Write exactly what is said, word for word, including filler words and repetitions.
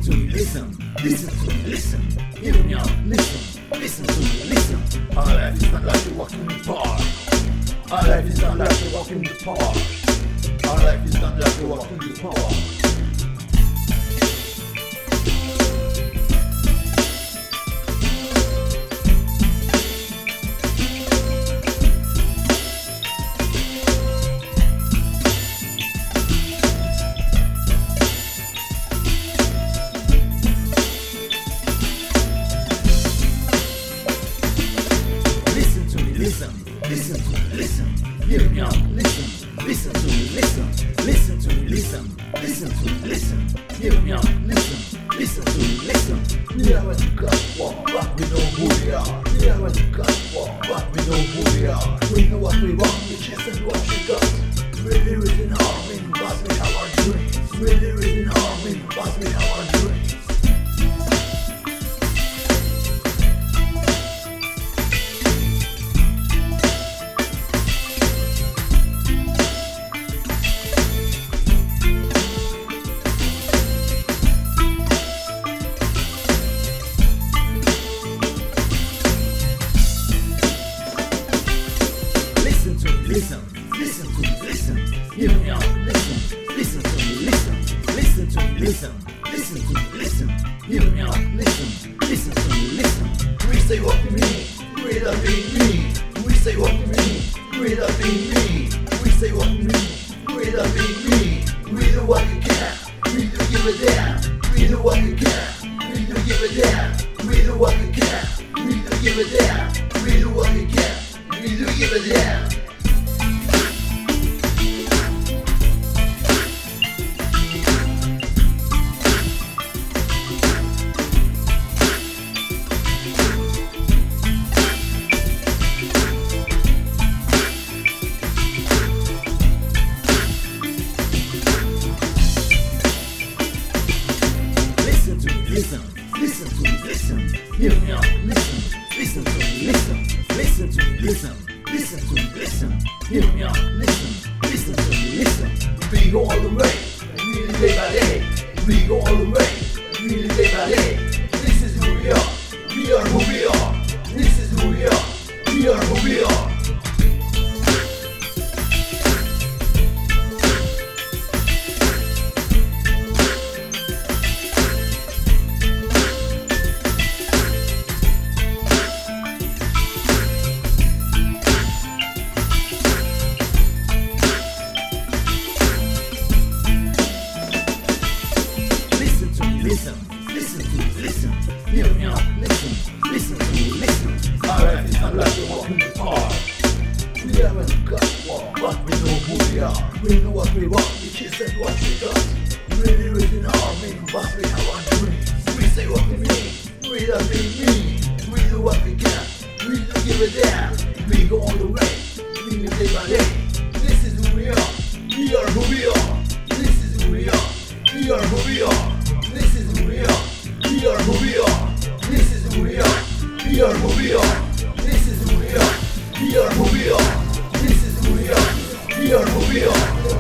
to me, listen, listen to me, listen. Hear me out, listen, listen to me, listen. Our life is not like a walk in the park. Our life is not like a walk in the park. Our life is not like a walk in the park. Listen, listen to me, listen. Hear me out, listen. Listen to me, listen. Listen to me, listen. Listen to me, listen. Hear me out, listen. Listen to me, listen. We are what we got for, but we know who we are. We are what we got for, but we know who we are. We know what we want, we chase and what we got. Really written harmony, but we have our dreams. Really written harmony, but we have our dreams. Listen, listen to me, listen. Hear me out, listen. Listen to me, listen. Listen to me, listen. Listen to me, listen. Hear me out, listen. Listen to me, listen. We say what we mean, we don't mean me. We say what we mean, we don't mean me. We say what we mean, we don't mean me. We do what we can, we do give a damn. We do what we can, we do give a damn. We do what we can, we do give a damn. We do what we can, we do give a damn. Listen, listen to me, listen. Hear me out, listen. Listen to me, listen. Listen to me, listen. Listen to me, listen. Hear me out, listen. Listen to me, listen. We go all the way, really day by day. We go all the way, really day by day. This is who we are. We are who we are. This is who we are. We are who we are. Listen, listen to me, listen. Hear me out, listen. Listen to me, listen. Our life is not like a walk in the park. We are what we got for, but we know who we are. We know what we want, we chase and what we got. Really written harmony, but we have our dreams. We say what we mean, we don't mean me. We do what we can, we don't give a damn. We go all the way, we live day by day. This is who we are, we are who we are. This is who we are, we are who we are. This is who we are, we are who we are. This is who we are, we are who we are. This is who we are, we are who we are. This is who we are, we are who we are.